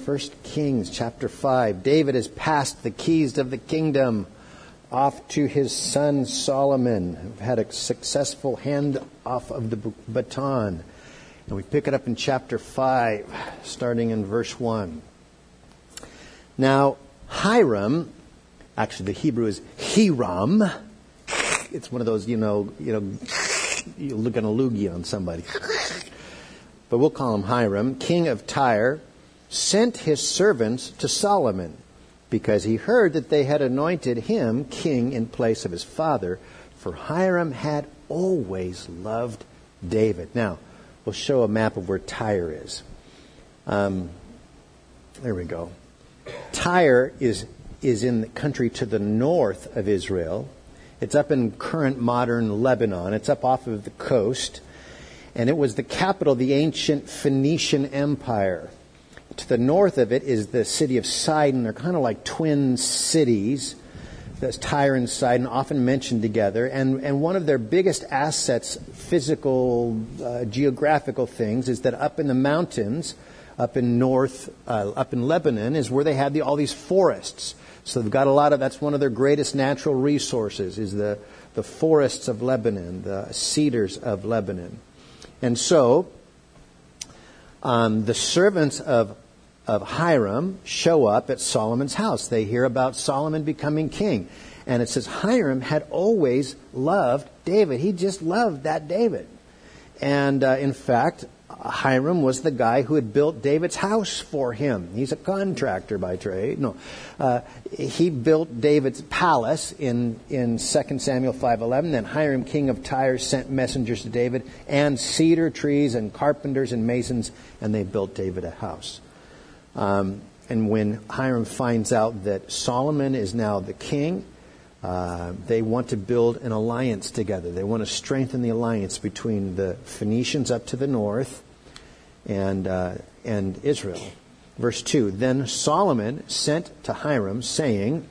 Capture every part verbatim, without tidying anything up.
First Kings chapter five. David has passed the keys of the kingdom off to his son Solomon, who had a successful hand off of the baton. And we pick it up in chapter five, starting in verse one. Now, Hiram, actually the Hebrew is Hiram. It's one of those, you know, you know, you're looking a loogie on somebody. But we'll call him Hiram, king of Tyre, sent his servants to Solomon, because he heard that they had anointed him king in place of his father, for Hiram had always loved David. Now, we'll show a map of where Tyre is. Um, there we go. Tyre is is in the country to the north of Israel. It's up in current modern Lebanon. It's up off of the coast. And it was the capital of the ancient Phoenician Empire. To the north of it is the city of Sidon. They're kind of like twin cities. That's Tyre and Sidon, often mentioned together. And, and one of their biggest assets, physical, uh, geographical things, is that up in the mountains, up in north, uh, up in Lebanon, is where they have the, all these forests. So they've got a lot of, that's one of their greatest natural resources, is the, the forests of Lebanon, the cedars of Lebanon. And so, um, the servants of of Hiram show up at Solomon's house. They hear about Solomon becoming king. And it says Hiram had always loved David. He just loved that David. And uh, in fact, Hiram was the guy who had built David's house for him. He's a contractor by trade. No, uh, he built David's palace in in Second Samuel five eleven. Then Hiram, king of Tyre, sent messengers to David, and cedar trees and carpenters and masons, and they built David a house. Um, and when Hiram finds out that Solomon is now the king, uh, they want to build an alliance together. They want to strengthen the alliance between the Phoenicians up to the north and uh, and Israel. Verse two, then Solomon sent to Hiram, saying,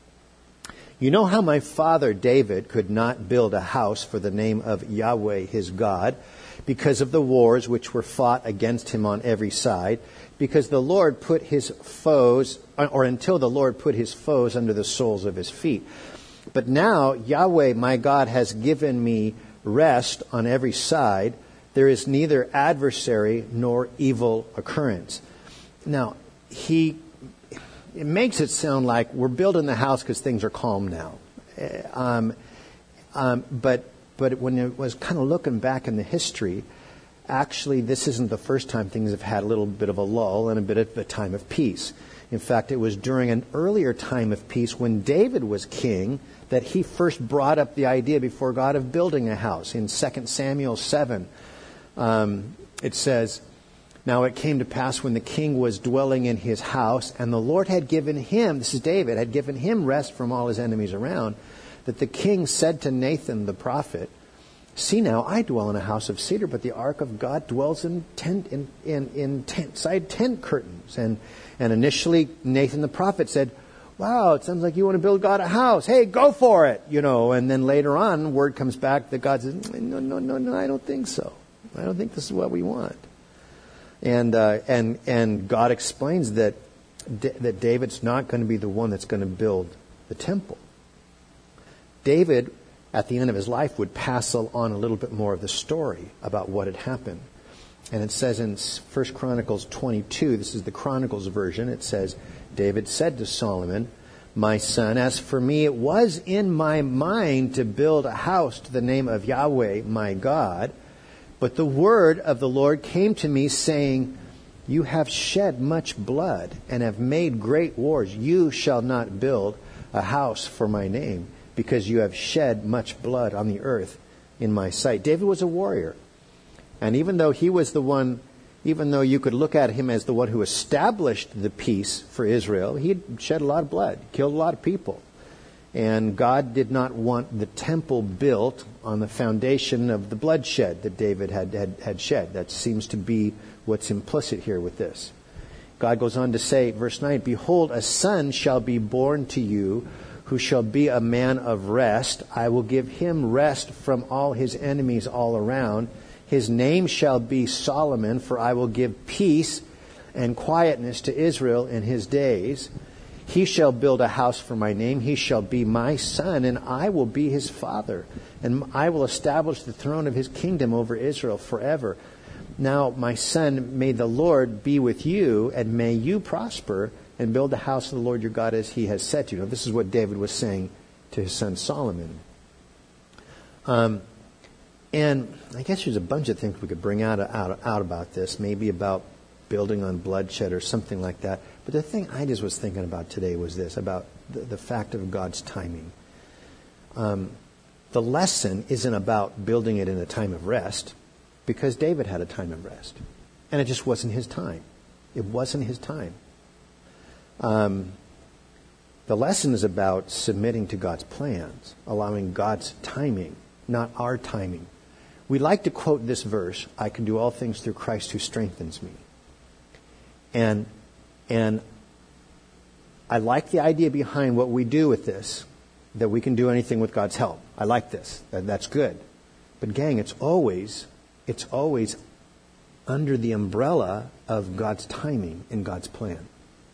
you know how my father David could not build a house for the name of Yahweh his God, because of the wars which were fought against him on every side, because the Lord put his foes, or until the Lord put his foes under the soles of his feet. But now Yahweh my God has given me rest on every side. There is neither adversary nor evil occurrence. Now, he it makes it sound like we're building the house because things are calm now. Um, um, but but when it was kind of looking back in the history, actually, this isn't the first time things have had a little bit of a lull and a bit of a time of peace. In fact, it was during an earlier time of peace when David was king that he first brought up the idea before God of building a house. In Second Samuel seven, um, it says, now it came to pass when the king was dwelling in his house, and the Lord had given him, this is David, had given him rest from all his enemies around, that the king said to Nathan the prophet, see now, I dwell in a house of cedar, but the ark of God dwells in tent in in, in tent, side tent curtains. And and initially Nathan the prophet said, wow, it sounds like you want to build God a house. Hey, go for it, you know. And then later on, word comes back that God says, no, no, no, no, I don't think so. I don't think this is what we want. And uh, and and God explains that that David's not going to be the one that's going to build the temple. David, at the end of his life, would pass on a little bit more of the story about what had happened. And it says in First Chronicles twenty-two, this is the Chronicles version, it says, David said to Solomon, my son, as for me, it was in my mind to build a house to the name of Yahweh, my God, but the word of the Lord came to me, saying, you have shed much blood and have made great wars. You shall not build a house for my name, because you have shed much blood on the earth in my sight. David was a warrior. And even though he was the one, even though you could look at him as the one who established the peace for Israel, he had shed a lot of blood, killed a lot of people. And God did not want the temple built on the foundation of the bloodshed that David had, had, had shed. That seems to be what's implicit here with this. God goes on to say, verse nine, behold, a son shall be born to you, who shall be a man of rest. I will give him rest from all his enemies all around. His name shall be Solomon, for I will give peace and quietness to Israel in his days. He shall build a house for my name. He shall be my son, and I will be his father. And I will establish the throne of his kingdom over Israel forever. Now, my son, may the Lord be with you, and may you prosper and build the house of the Lord your God as he has said to you. Now, this is what David was saying to his son Solomon. Um, and I guess there's a bunch of things we could bring out, out, out about this, maybe about building on bloodshed or something like that. But the thing I just was thinking about today was this, about the, the fact of God's timing. Um, the lesson isn't about building it in a time of rest, because David had a time of rest. And it just wasn't his time. It wasn't his time. Um, the lesson is about submitting to God's plans, allowing God's timing, not our timing. We like to quote this verse, I can do all things through Christ who strengthens me. And and I like the idea behind what we do with this, that we can do anything with God's help. I like this. That, that's good. But gang, it's always, it's always under the umbrella of God's timing and God's plan.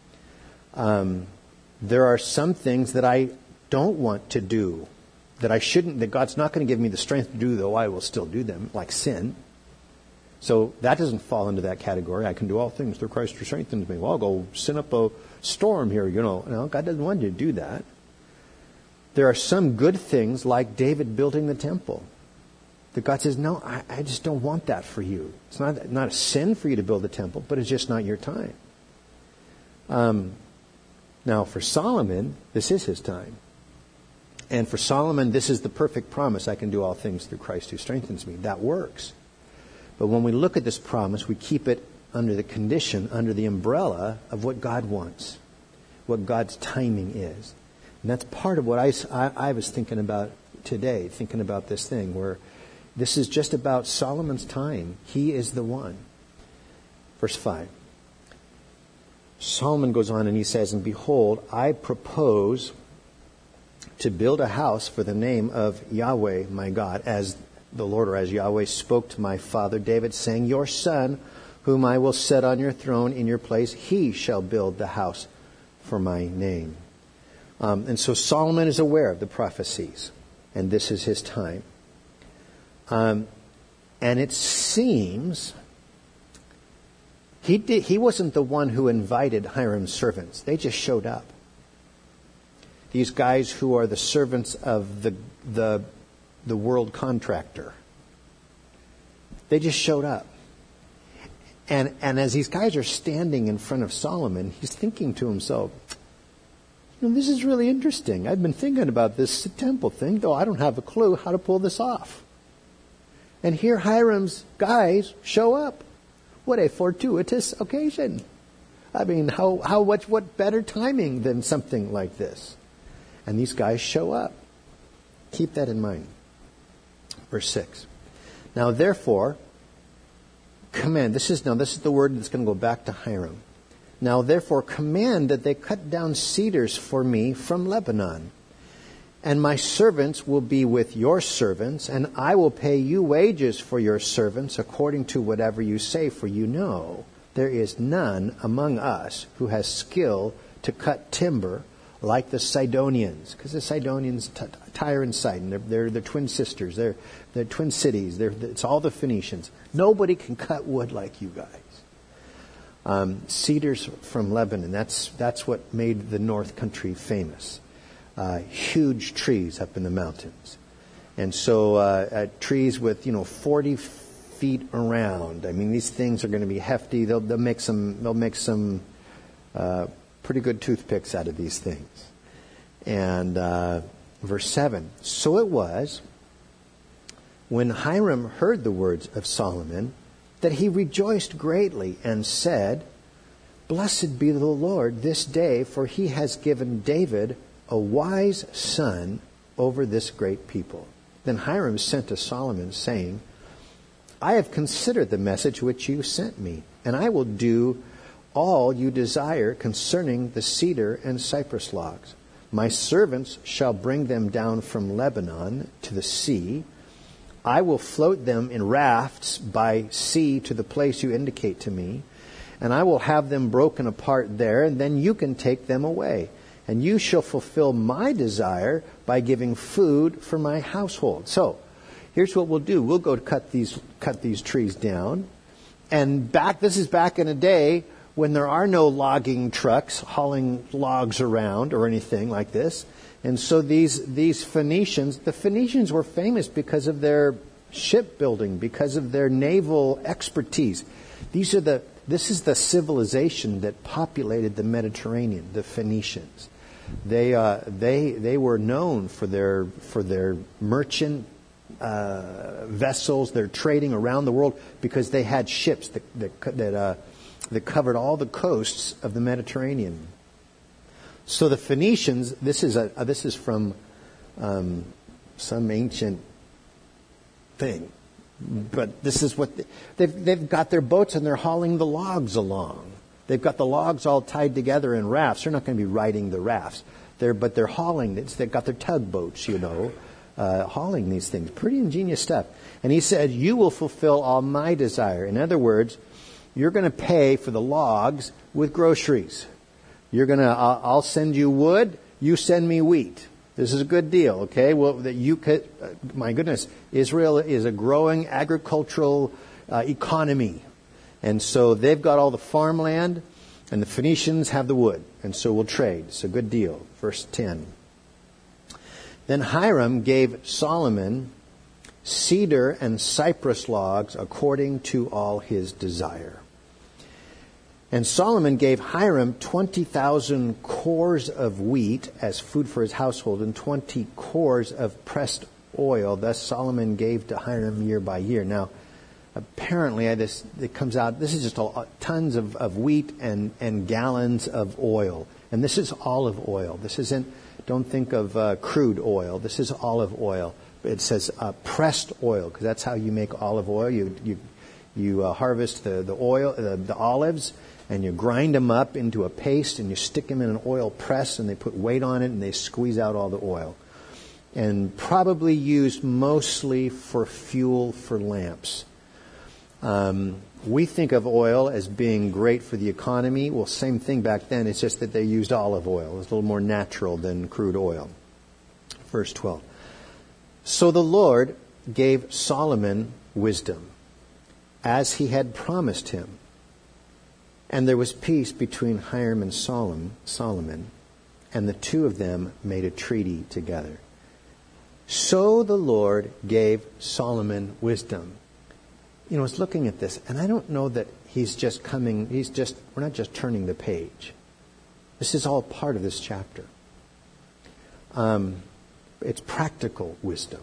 Um, there are some things that I don't want to do, that I shouldn't, that God's not going to give me the strength to do, though I will still do them, like sin. So that doesn't fall into that category. I can do all things through Christ who strengthens me. Well, I'll go sin up a storm here, you know. No, God doesn't want you to do that. There are some good things, like David building the temple, that God says, no, I, I just don't want that for you. It's not, not a sin for you to build the temple, but it's just not your time. Um, now, for Solomon, this is his time. And for Solomon, this is the perfect promise. I can do all things through Christ who strengthens me. That works. But when we look at this promise, we keep it under the condition, under the umbrella of what God wants, what God's timing is. And that's part of what I, I, I was thinking about today, thinking about this thing, where this is just about Solomon's time. He is the one. Verse five. Solomon goes on and he says, and behold, I propose to build a house for the name of Yahweh my God, as the Lord, or as Yahweh spoke to my father David, saying, your son, whom I will set on your throne in your place, he shall build the house for my name. Um, and so Solomon is aware of the prophecies, and this is his time. Um, and it seems he did, he wasn't the one who invited Hiram's servants. They just showed up. These guys who are the servants of the the the world contractor. They just showed up. And and as these guys are standing in front of Solomon, he's thinking to himself, you know, this is really interesting. I've been thinking about this temple thing, though I don't have a clue how to pull this off. And here Hiram's guys show up. What a fortuitous occasion. I mean, how how much what better timing than something like this? And these guys show up. Keep that in mind. Verse six. Now therefore, command, this is now this is the word that's going to go back to Hiram. Now therefore command that they cut down cedars for me from Lebanon. And my servants will be with your servants, and I will pay you wages for your servants according to whatever you say, for you know there is none among us who has skill to cut timber like the Sidonians, because the Sidonians, Tyre and Sidon, they're, they're the twin sisters, they're, they're twin cities, they're, it's all the Phoenicians. Nobody can cut wood like you guys. Um, cedars from Lebanon, that's that's what made the North Country famous. Uh, huge trees up in the mountains. And so uh, uh, trees with, you know, forty feet around. I mean, these things are going to be hefty. They'll, they'll make some, they'll make some uh, pretty good toothpicks out of these things. And uh, verse seven, so it was when Hiram heard the words of Solomon that he rejoiced greatly and said, blessed be the Lord this day, for he has given David a wise son over this great people. Then Hiram sent to Solomon, saying, I have considered the message which you sent me, and I will do all you desire concerning the cedar and cypress logs. My servants shall bring them down from Lebanon to the sea. I will float them in rafts by sea to the place you indicate to me, and I will have them broken apart there, and then you can take them away. And you shall fulfill my desire by giving food for my household. So, here's what we'll do. We'll go cut these cut these trees down. And back this is back in a day when there are no logging trucks hauling logs around or anything like this. And so these these Phoenicians, the Phoenicians were famous because of their shipbuilding, because of their naval expertise. These are the this is the civilization that populated the Mediterranean, the Phoenicians. They uh, they they were known for their for their merchant uh, vessels, their trading around the world, because they had ships that that that, uh, that covered all the coasts of the Mediterranean. So the Phoenicians, this is a uh, this is from um, some ancient thing, but this is what they, they've they've got their boats and they're hauling the logs along. They've got the logs all tied together in rafts. They're not going to be riding the rafts. They're, but they're hauling. They've got their tugboats, you know, uh, hauling these things. Pretty ingenious stuff. And he said, you will fulfill all my desire. In other words, you're going to pay for the logs with groceries. You're going to, I'll, I'll send you wood. You send me wheat. This is a good deal, okay? Well, that you could, uh, my goodness, Israel is a growing agricultural uh, economy. And so they've got all the farmland, and the Phoenicians have the wood. And so we'll trade. It's a good deal. Verse ten. Then Hiram gave Solomon cedar and cypress logs according to all his desire. And Solomon gave Hiram twenty thousand cores of wheat as food for his household and twenty cores of pressed oil. Thus Solomon gave to Hiram year by year. Now, apparently, this it comes out. This is just all, tons of, of wheat and, and gallons of oil, and this is olive oil. This isn't. Don't think of uh, crude oil. This is olive oil. It says uh, pressed oil because that's how you make olive oil. You you you uh, harvest the the oil, the, the olives, and you grind them up into a paste, and you stick them in an oil press, and they put weight on it, and they squeeze out all the oil. And probably used mostly for fuel for lamps. Um, we think of oil as being great for the economy. Well, same thing back then. It's just that they used olive oil. It's a little more natural than crude oil. Verse twelve. So the Lord gave Solomon wisdom, as he had promised him. And there was peace between Hiram and Solomon, Solomon, and the two of them made a treaty together. So the Lord gave Solomon wisdom. You know, I was looking at this, and I don't know that he's just coming, he's just, we're not just turning the page. This is all part of this chapter. Um, it's practical wisdom.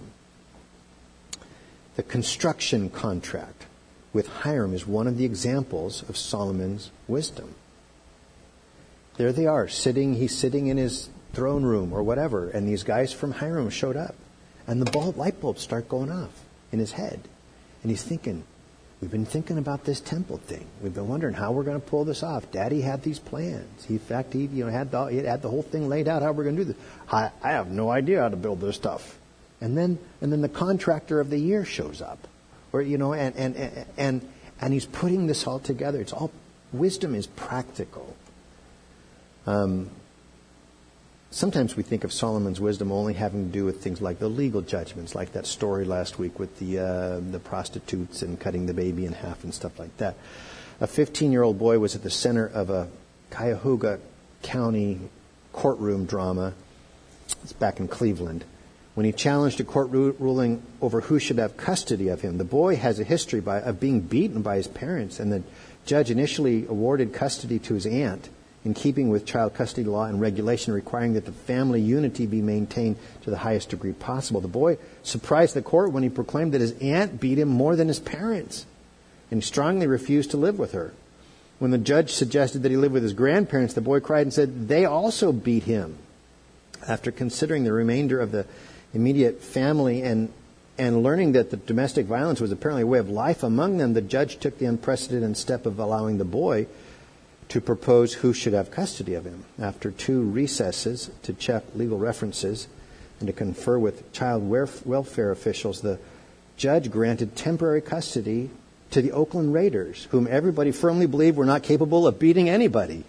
The construction contract with Hiram is one of the examples of Solomon's wisdom. There they are, sitting, he's sitting in his throne room or whatever, and these guys from Hiram showed up. And the bulb, light bulbs start going off in his head. And he's thinking, we've been thinking about this temple thing. We've been wondering how we're going to pull this off. Daddy had these plans. He, in fact, he you know had the, he had the whole thing laid out how we're going to do this. I, I have no idea how to build this stuff. And then and then the contractor of the year shows up, or you know, and and and and, and he's putting this all together. It's all wisdom is practical. Um. Sometimes we think of Solomon's wisdom only having to do with things like the legal judgments, like that story last week with the uh, the prostitutes and cutting the baby in half and stuff like that. A fifteen-year-old boy was at the center of a Cuyahoga County courtroom drama. It's back in Cleveland. When he challenged a court ru- ruling over who should have custody of him. The boy has a history by, of being beaten by his parents, and the judge initially awarded custody to his aunt, in keeping with child custody law and regulation requiring that the family unity be maintained to the highest degree possible. The boy surprised the court when he proclaimed that his aunt beat him more than his parents, and he strongly refused to live with her. When the judge suggested that he live with his grandparents, the boy cried and said, they also beat him. After considering the remainder of the immediate family and and learning that the domestic violence was apparently a way of life among them, the judge took the unprecedented step of allowing the boy to propose who should have custody of him. After two recesses to check legal references and to confer with child welfare officials, the judge granted temporary custody to the Oakland Raiders, whom everybody firmly believed were not capable of beating anybody.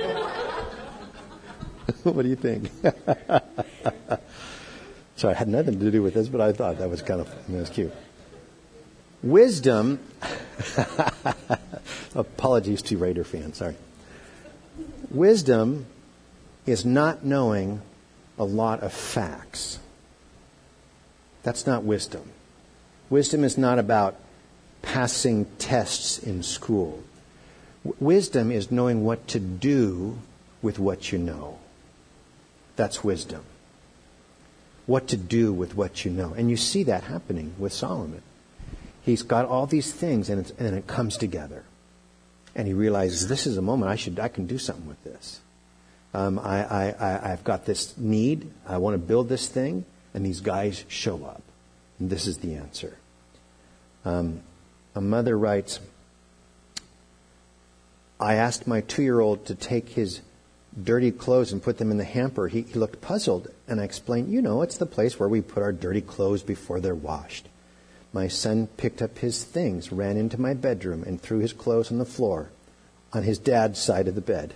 What do you think? So it had nothing to do with this, but I thought that was kind of that was cute. Wisdom, apologies to Raider fans, sorry. Wisdom is not knowing a lot of facts. That's not wisdom. Wisdom is not about passing tests in school. W- wisdom is knowing what to do with what you know. That's wisdom. What to do with what you know. And you see that happening with Solomon. He's got all these things, and, it's, and it comes together. And he realizes, this is a moment I should I can do something with this. Um, I, I, I, I've got this need. I want to build this thing. And these guys show up. And this is the answer. Um, a mother writes, I asked my two-year-old to take his dirty clothes and put them in the hamper. He, he looked puzzled. And I explained, you know, it's the place where we put our dirty clothes before they're washed. My son picked up his things, ran into my bedroom, and threw his clothes on the floor on his dad's side of the bed.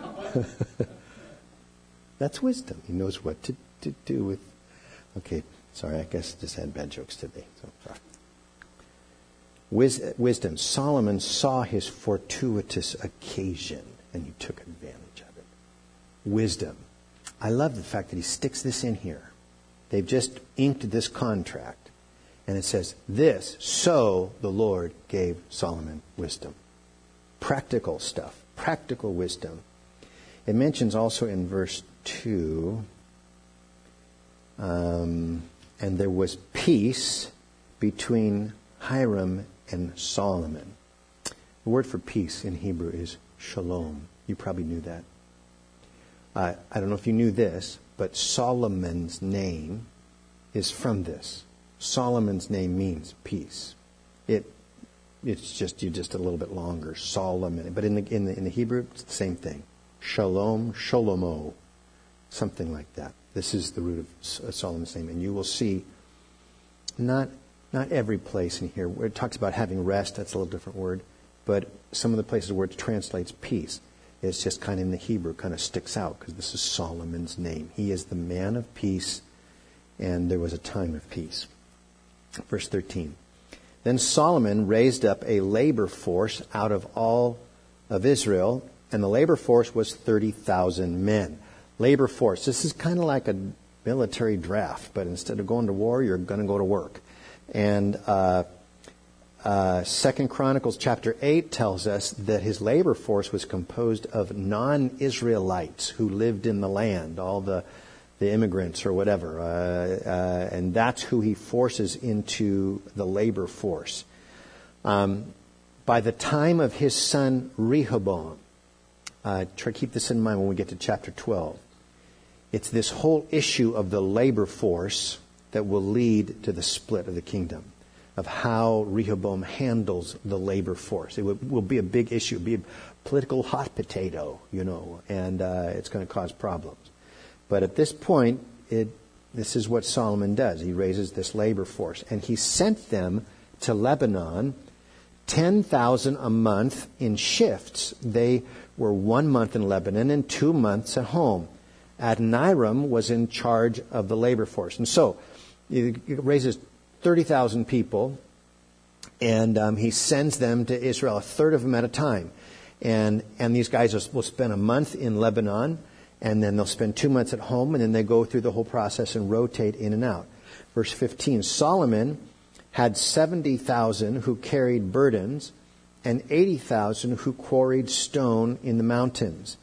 That's wisdom. He knows what to, to do with... Okay, sorry, I guess I just had bad jokes today. So sorry. Wis- wisdom. Solomon saw his fortuitous occasion, and he took advantage of it. Wisdom. I love the fact that he sticks this in here. They've just inked this contract. And it says, this, so the Lord gave Solomon wisdom. Practical stuff. Practical wisdom. It mentions also in verse two, um, and there was peace between Hiram and Solomon. The word for peace in Hebrew is shalom. You probably knew that. Uh, I don't know if you knew this, but Solomon's name is from this. Solomon's name means peace. It it's just you just a little bit longer, Solomon. But in the in the in the Hebrew, it's the same thing. Shalom, Sholomo, something like that. This is the root of Solomon's name, and you will see. Not not every place in here where it talks about having rest. That's a little different word, but some of the places where it translates peace, it's just kind of in the Hebrew, kind of sticks out because this is Solomon's name. He is the man of peace, and there was a time of peace. Verse thirteen. Then Solomon raised up a labor force out of all of Israel, and the labor force was thirty thousand men. Labor force. This is kind of like a military draft, but instead of going to war, you're going to go to work. And uh, uh, Second Chronicles chapter eight tells us that his labor force was composed of non-Israelites who lived in the land, all the the immigrants or whatever, uh, uh, and that's who he forces into the labor force. Um, by the time of his son Rehoboam, uh, try to keep this in mind when we get to chapter twelve, it's this whole issue of the labor force that will lead to the split of the kingdom, of how Rehoboam handles the labor force. It will, will be a big issue, be a political hot potato, you know, and uh, it's going to cause problems. But at this point, it, this is what Solomon does. He raises this labor force. And he sent them to Lebanon, ten thousand a month in shifts. They were one month in Lebanon and two months at home. Adoniram was in charge of the labor force. And so, he raises thirty thousand people, and um, he sends them to Israel, a third of them at a time. And, and these guys will spend a month in Lebanon, and then they'll spend two months at home, and then they go through the whole process and rotate in and out. Verse fifteen, Solomon had seventy thousand who carried burdens and eighty thousand who quarried stone in the mountains,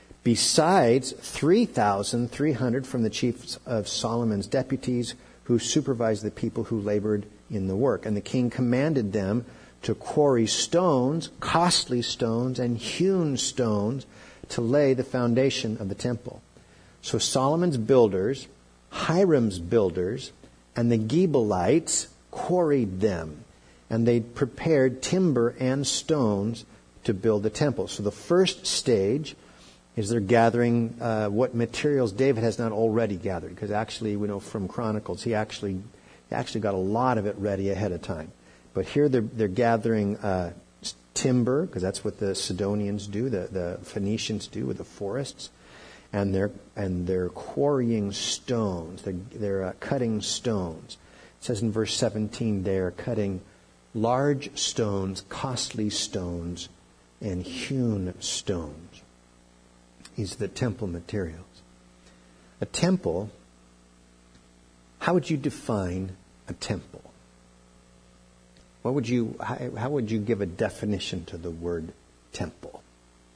besides three thousand three hundred from the chiefs of Solomon's deputies who supervised the people who labored in the work. And the king commanded them to quarry stones, costly stones, and hewn stones, to lay the foundation of the temple. So Solomon's builders, Hiram's builders, and the Gebalites quarried them. And they prepared timber and stones to build the temple. So the first stage is they're gathering uh, what materials David has not already gathered. Because actually, we know from Chronicles, he actually, he actually got a lot of it ready ahead of time. but here they're, they're gathering uh, timber, because that's what the Sidonians do, the, the Phoenicians do with the forests. And they're and they're quarrying stones. They're, they're uh, cutting stones. It says in verse seventeen, they are cutting large stones, costly stones, and hewn stones. These are the temple materials. A temple, how would you define a temple? What would you, how, how would you give a definition to the word temple?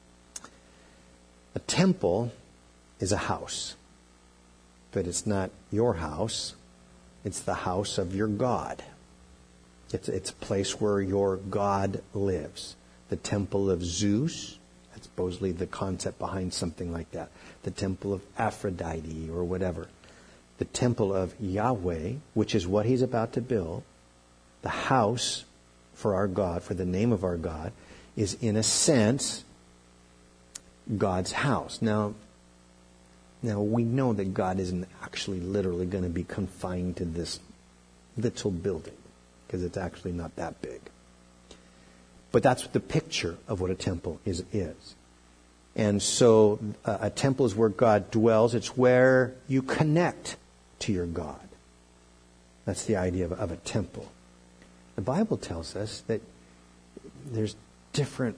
A temple is a house, but it's not your house. It's the house of your God. It's, it's a place where your God lives. The temple of Zeus, that's supposedly the concept behind something like that. The temple of Aphrodite or whatever. The temple of Yahweh, which is what he's about to build, the house for our God, for the name of our God, is in a sense God's house. Now, Now, we know that God isn't actually literally going to be confined to this little building, because it's actually not that big. But that's the picture of what a temple is. is. And so uh, a temple is where God dwells. It's where you connect to your God. That's the idea of, of a temple. The Bible tells us that there's different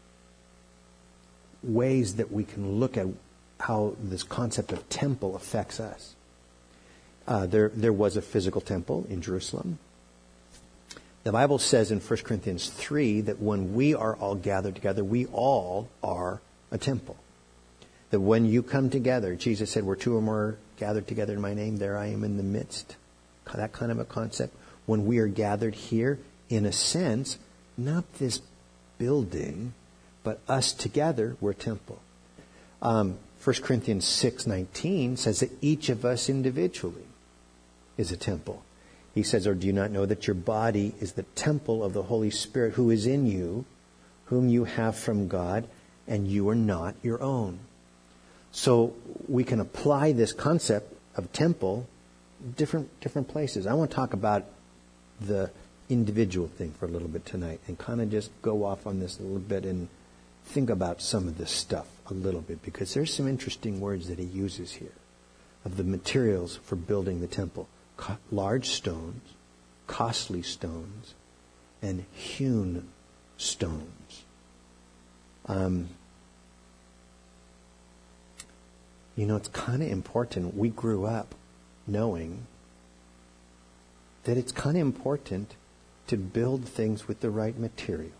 ways that we can look at how this concept of temple affects us. Uh, there, there was a physical temple in Jerusalem. The Bible says in First Corinthians three that when we are all gathered together, we all are a temple. That when you come together, Jesus said, where two or more gathered together in my name, there I am in the midst. That kind of a concept. When we are gathered here, in a sense, not this building, but us together, we're a temple. Um, First Corinthians six nineteen says that each of us individually is a temple. He says, or do you not know that your body is the temple of the Holy Spirit who is in you, whom you have from God, and you are not your own? So we can apply this concept of temple different different places. I want to talk about the individual thing for a little bit tonight and kind of just go off on this a little bit and think about some of this stuff a little bit, because there's some interesting words that he uses here of the materials for building the temple. Co- large stones, costly stones, and hewn stones. Um, you know, it's kind of important. We grew up knowing that it's kind of important to build things with the right materials.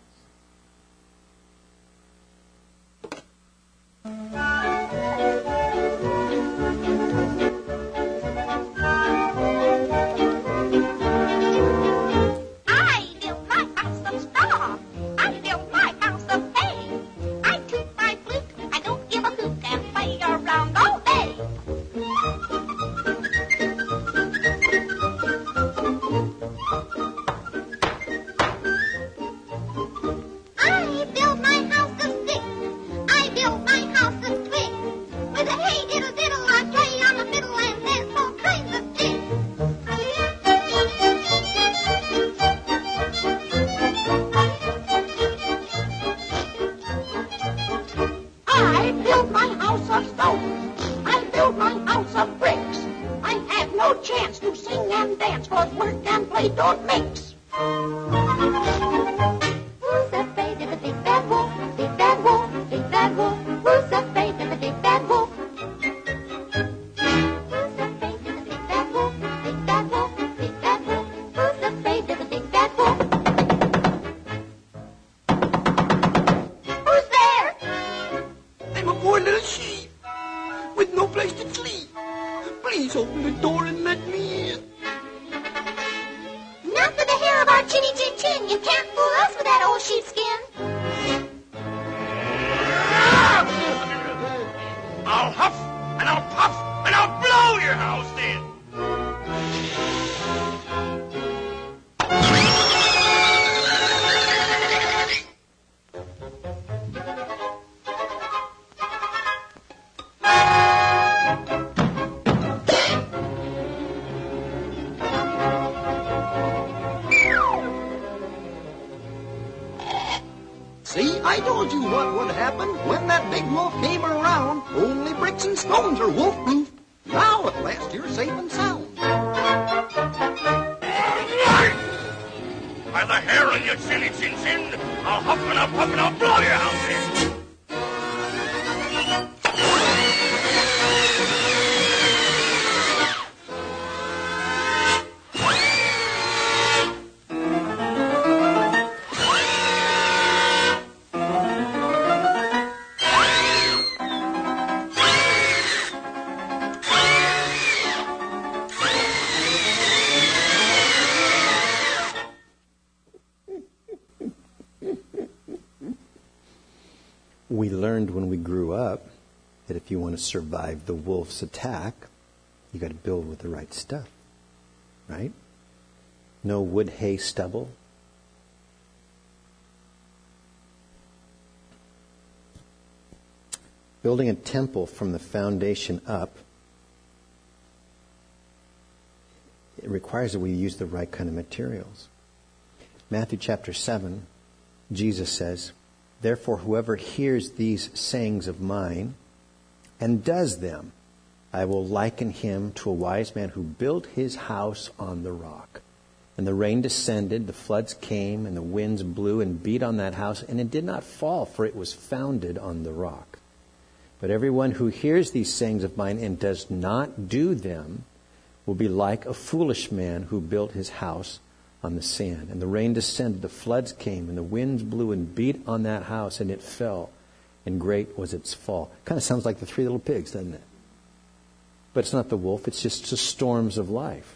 told you what would happen when that big wolf came around. Only bricks and stones are wolf-proof. Now at last you're safe and sound. By the hair on your chinny chin chin, I'll huff and I'll puff and I'll blow your house in. We learned when we grew up that if you want to survive the wolf's attack, you got to build with the right stuff, right? No wood, hay, stubble. Building a temple from the foundation up, it requires that we use the right kind of materials. Matthew chapter seven, Jesus says, "Therefore, whoever hears these sayings of mine and does them, I will liken him to a wise man who built his house on the rock. And the rain descended, the floods came, and the winds blew and beat on that house, and it did not fall, for it was founded on the rock. But everyone who hears these sayings of mine and does not do them will be like a foolish man who built his house on the sand. And the rain descended, the floods came, and the winds blew and beat on that house, and it fell, and great was its fall." Kind of sounds like the Three Little Pigs, doesn't it? But it's not the wolf, it's just the storms of life.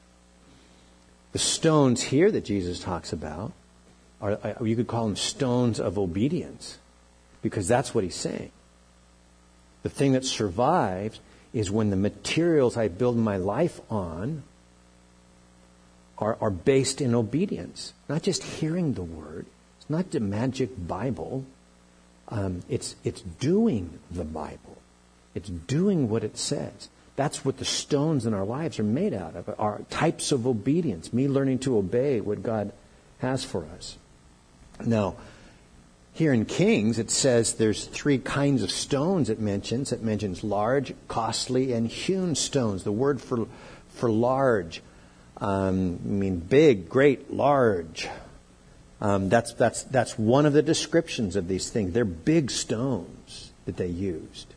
The stones here that Jesus talks about, are, you could call them stones of obedience, because that's what he's saying. The thing that survives is when the materials I build my life on Are, are based in obedience. Not just hearing the word. It's not the magic Bible. Um, it's it's doing the Bible. It's doing what it says. That's what the stones in our lives are made out of. Are types of obedience. Me learning to obey what God has for us. Now, here in Kings, it says there's three kinds of stones it mentions. It mentions large, costly, and hewn stones. The word for for large Um, I mean, big, great, large. Um, that's that's that's one of the descriptions of these things. They're big stones that they used.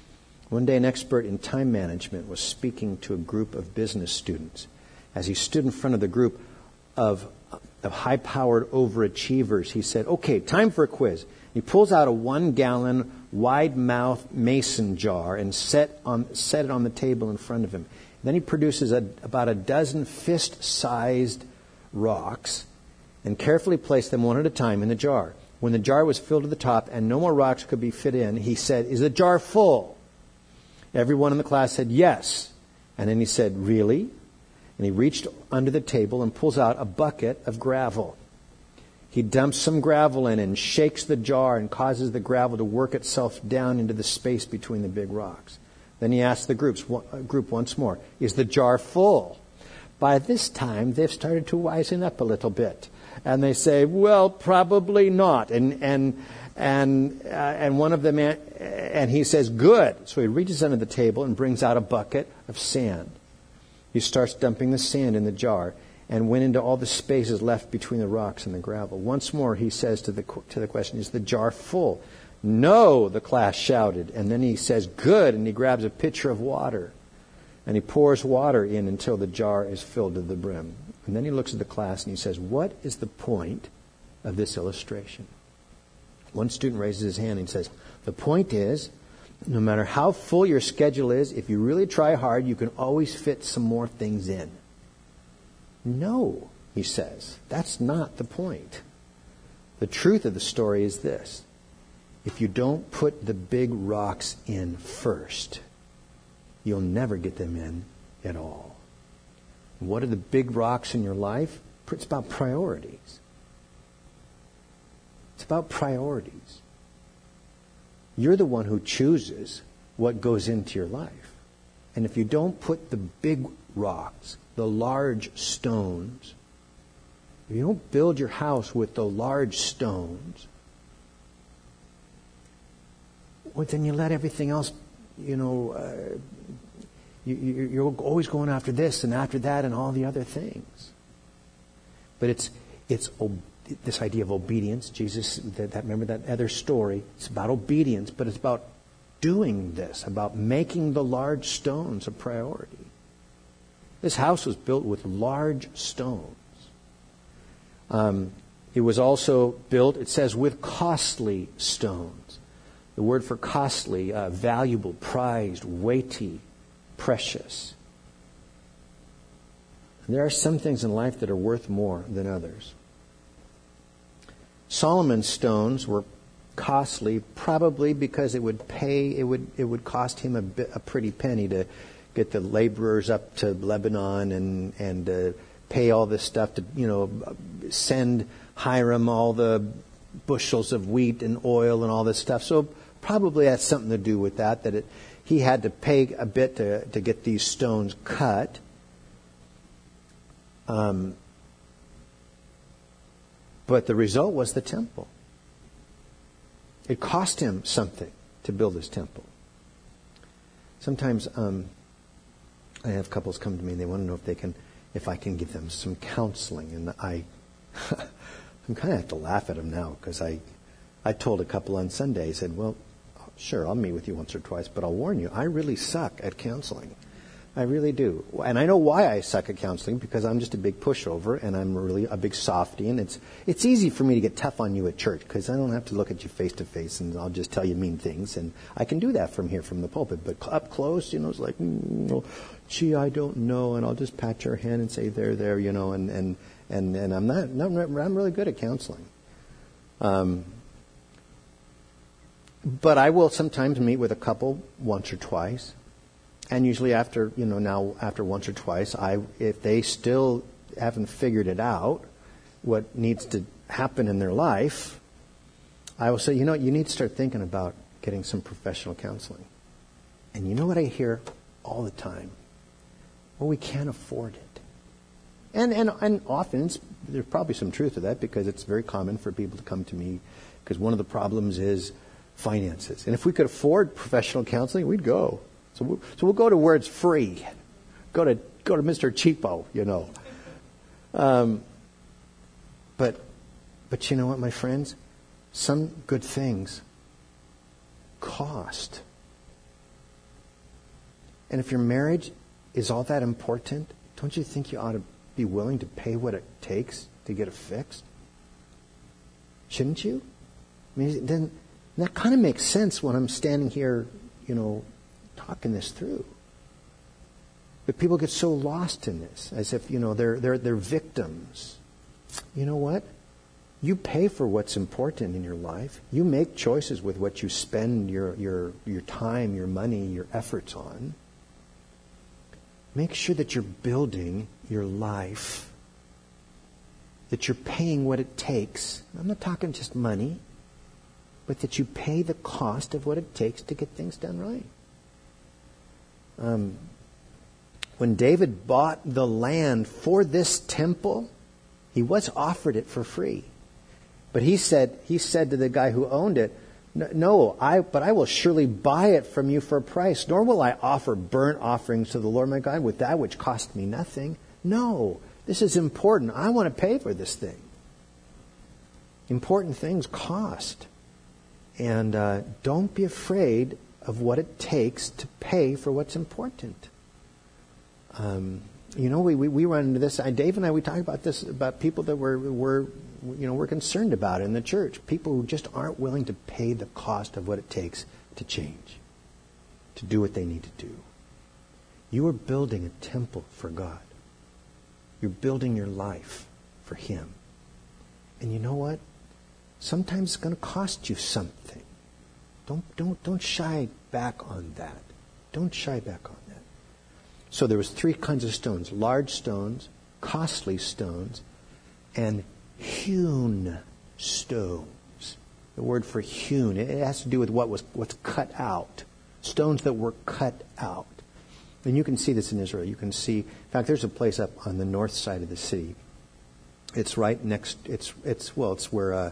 One day, an expert in time management was speaking to a group of business students. As he stood in front of the group of of high-powered overachievers, he said, "Okay, time for a quiz." He pulls out a one-gallon, wide-mouthed mason jar and set on set it on the table in front of him. Then he produces a, about a dozen fist-sized rocks and carefully placed them one at a time in the jar. When the jar was filled to the top and no more rocks could be fit in, he said, "Is the jar full?" Everyone in the class said, "Yes." And then he said, "Really?" And he reached under the table and pulls out a bucket of gravel. He dumps some gravel in and shakes the jar and causes the gravel to work itself down into the space between the big rocks. Then he asked the groups, group once more, "Is the jar full?" By this time, they've started to wisen up a little bit. And they say, "Well, probably not." And and and uh, and one of them, and he says, "Good." So he reaches under the table and brings out a bucket of sand. He starts dumping the sand in the jar and went into all the spaces left between the rocks and the gravel. Once more, he says to the to the question, "Is the jar full?" "No," the class shouted. And then he says, "Good," and he grabs a pitcher of water. And he pours water in until the jar is filled to the brim. And then he looks at the class and he says, "What is the point of this illustration?" One student raises his hand and says, "The point is, no matter how full your schedule is, if you really try hard, you can always fit some more things in." "No," he says, "that's not the point. The truth of the story is this. If you don't put the big rocks in first, you'll never get them in at all." What are the big rocks in your life? It's about priorities. It's about priorities. You're the one who chooses what goes into your life. And if you don't put the big rocks, the large stones, if you don't build your house with the large stones, well, then you let everything else, you know, uh, you, you, you're always going after this and after that and all the other things. But it's it's this idea of obedience. Jesus, that, that remember that other story. It's about obedience, but it's about doing this, about making the large stones a priority. This house was built with large stones. Um, it was also built, it says, with costly stones. The word for costly, uh, valuable, prized, weighty, precious. And there are some things in life that are worth more than others. Solomon's stones were costly, probably because it would pay, it would it would cost him a, bit, a pretty penny to get the laborers up to Lebanon and and uh, pay all this stuff to, you know, send Hiram all the bushels of wheat and oil and all this stuff. So probably has something to do with that, that it, he had to pay a bit to, to get these stones cut. Um, but the result was the temple. It cost him something to build this temple. Sometimes um, I have couples come to me and they want to know if they can, if I can give them some counseling, and I, I'm kind of have to laugh at them now because I, I told a couple on Sunday, I said, well, sure, I'll meet with you once or twice, but I'll warn you, I really suck at counseling. I really do. And I know why I suck at counseling, because I'm just a big pushover and I'm really a big softie, and it's it's easy for me to get tough on you at church because I don't have to look at you face to face and I'll just tell you mean things, and I can do that from here from the pulpit. But up close, you know, it's like, mm, well, gee, I don't know, and I'll just pat your hand and say there, there, you know, and and and, and I'm not, not I'm really good at counseling. Um, but I will sometimes meet with a couple once or twice. And usually after, you know, now after once or twice, I if they still haven't figured it out, what needs to happen in their life, I will say, you know, you need to start thinking about getting some professional counseling. And you know what I hear all the time? Well, we can't afford it. And and and often it's, there's probably some truth to that, because it's very common for people to come to me because one of the problems is finances. And if we could afford professional counseling, we'd go. So we'll, so we'll go to where it's free. Go to go to Mister Cheapo, you know. Um, but but you know what, my friends? Some good things cost. And if your marriage is all that important, don't you think you ought to be willing to pay what it takes to get it fixed? Shouldn't you? I mean, then that kind of makes sense when I'm standing here, you know, talking this through. But people get so lost in this, as if, you know, they're they're they're victims. You know what? You pay for what's important in your life. You make choices with what you spend your your your time, your money, your efforts on. Make sure that you're building your life, that you're paying what it takes. I'm not talking just money, but that you pay the cost of what it takes to get things done right. Um, when David bought the land for this temple, he was offered it for free. But he said, he said to the guy who owned it, no, I, but I will surely buy it from you for a price, nor will I offer burnt offerings to the Lord my God with that which cost me nothing. No, this is important. I want to pay for this thing. Important things cost. And uh, don't be afraid of what it takes to pay for what's important. Um, you know, we, we, we run into this. Dave and I, we talk about this, about people that we're, we're, you know, we're concerned about in the church. People who just aren't willing to pay the cost of what it takes to change, to do what they need to do. You are building a temple for God. You're building your life for Him. And you know what? Sometimes it's going to cost you something. Don't don't don't shy back on that. Don't shy back on that. So there was three kinds of stones: large stones, costly stones, and hewn stones. The word for hewn, it has to do with what was what's cut out. Stones that were cut out. And you can see this in Israel. You can see, in fact, there's a place up on the north side of the city. It's right next. It's it's well, it's where uh,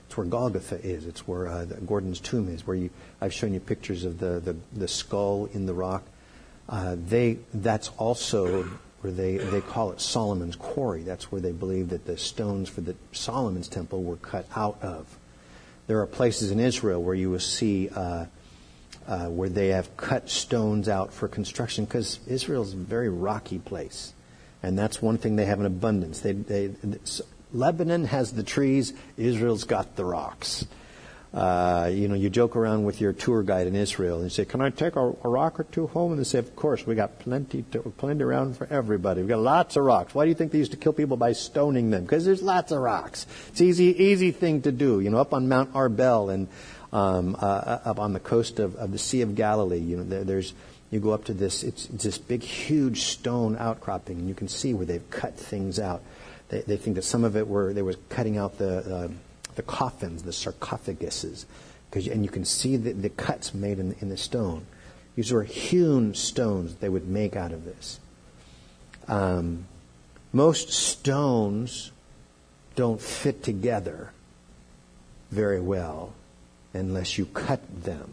It's where Golgotha is. It's where uh, Gordon's tomb is. Where you, I've shown you pictures of the, the, the skull in the rock. Uh, they that's also where they they call it Solomon's Quarry. That's where they believe that the stones for the Solomon's temple were cut out of. There are places in Israel where you will see uh, uh, where they have cut stones out for construction, because Israel is a very rocky place, and that's one thing they have in abundance. They they. Lebanon has the trees, Israel's got the rocks. Uh, you know, you joke around with your tour guide in Israel and you say, can I take a, a rock or two home? And they say, of course, we got plenty to, plenty around for everybody. We've got lots of rocks. Why do you think they used to kill people by stoning them? Because there's lots of rocks. It's easy, easy thing to do. You know, up on Mount Arbel and um, uh, up on the coast of, of the Sea of Galilee, you know, there, there's, you go up to this, it's, it's this big, huge stone outcropping, and you can see where they've cut things out. They, they think that some of it were they were cutting out the uh, the coffins, the sarcophaguses, because and you can see the, the cuts made in, in the stone. These were hewn stones they would make out of this. Um, most stones don't fit together very well unless you cut them.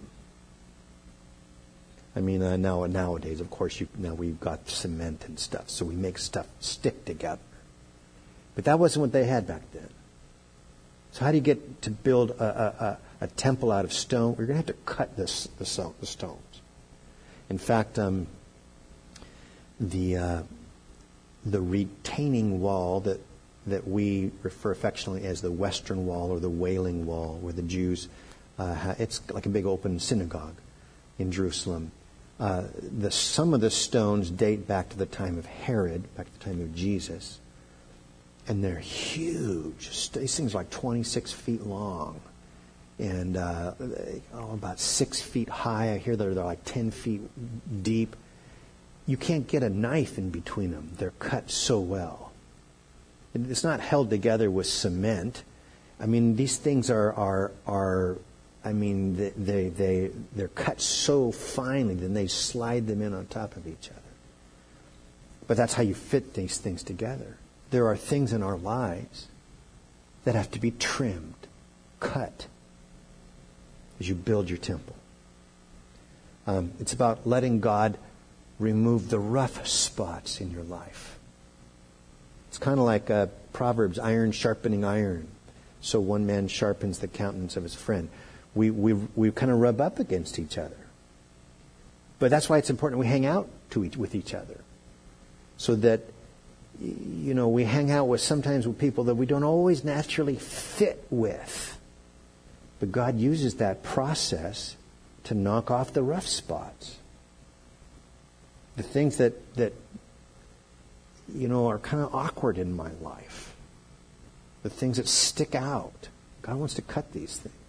I mean, uh, now nowadays, of course, you, now we've got cement and stuff, so we make stuff stick together. But that wasn't what they had back then. So how do you get to build a, a, a temple out of stone? We're going to have to cut this, the, the stones. In fact, um, the uh, the retaining wall that that we refer affectionately as the Western Wall or the Wailing Wall, where the Jews, uh, ha- it's like a big open synagogue in Jerusalem. Uh, the some of the stones date back to the time of Herod, back to the time of Jesus. And they're huge. These things are like twenty-six feet long. And uh, oh, about six feet high. I hear they're, they're like ten feet deep. You can't get a knife in between them. They're cut so well. And it's not held together with cement. I mean, these things are, are, are I mean, they, they, they, they're cut so finely, then they slide them in on top of each other. But that's how you fit these things together. There are things in our lives that have to be trimmed, cut, as you build your temple. Um, it's about letting God remove the rough spots in your life. It's kind of like uh, Proverbs, iron sharpening iron. So one man sharpens the countenance of his friend. We, we, we kind of rub up against each other. But that's why it's important we hang out to each, with each other. So that you know, we hang out with sometimes with people that we don't always naturally fit with. But God uses that process to knock off the rough spots. The things that, that you know, are kind of awkward in my life. The things that stick out. God wants to cut these things.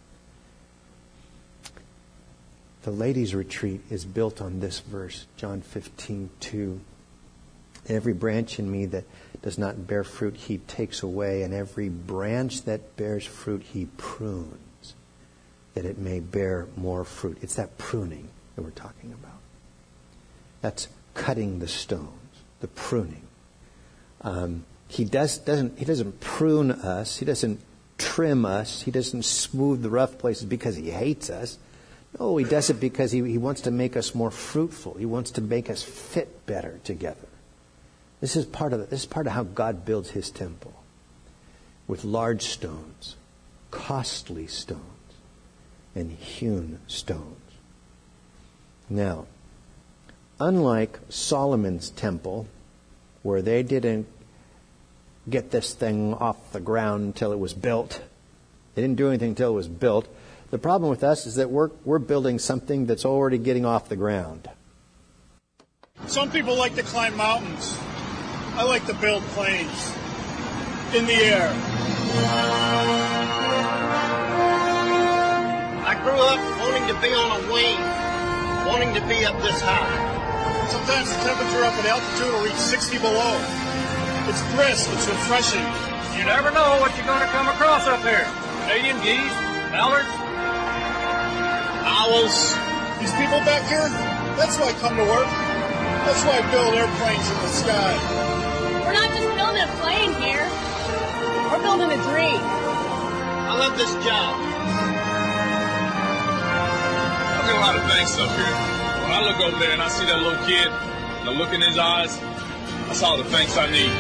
The ladies' retreat is built on this verse, John fifteen two. Every branch in me that does not bear fruit, he takes away. And every branch that bears fruit, he prunes, that it may bear more fruit. It's that pruning that we're talking about. That's cutting the stones, the pruning. Um, he does doesn't he doesn't prune us. He doesn't trim us. He doesn't smooth the rough places because he hates us. No, he does it because he, he wants to make us more fruitful. He wants to make us fit better together. This is part of this is part of how God builds his temple, with large stones, costly stones, and hewn stones. Now, unlike Solomon's temple, where they didn't get this thing off the ground until it was built, they didn't do anything until it was built. The problem with us is that we're we're building something that's already getting off the ground. Some people like to climb mountains. I like to build planes in the air. I grew up wanting to be on a wing, wanting to be up this high. Sometimes the temperature up at altitude will reach sixty below. It's brisk, it's refreshing. You never know what you're going to come across up here. Canadian geese, mallards, owls. These people back here, that's why I come to work. That's why I build airplanes in the sky. We're not just building a plane here. We're building a dream. I love this job. I get a lot of thanks up here. When I look over there and I see that little kid, and I look in his eyes, that's all the thanks I need.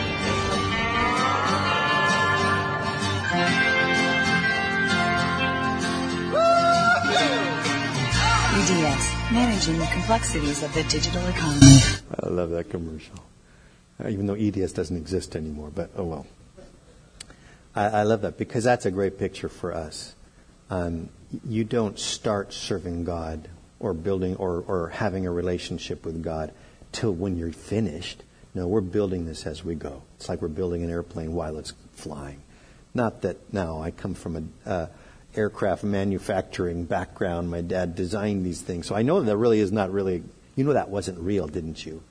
U D S, managing the complexities of the digital economy. I love that commercial. Uh, even though E D S doesn't exist anymore, but oh well. I, I love that because that's a great picture for us. Um, you don't start serving God or building or, or having a relationship with God till when you're finished. No, we're building this as we go. It's like we're building an airplane while it's flying. Not that now I come from a uh, aircraft manufacturing background. My dad designed these things, so I know that really is not really. You know that wasn't real, didn't you?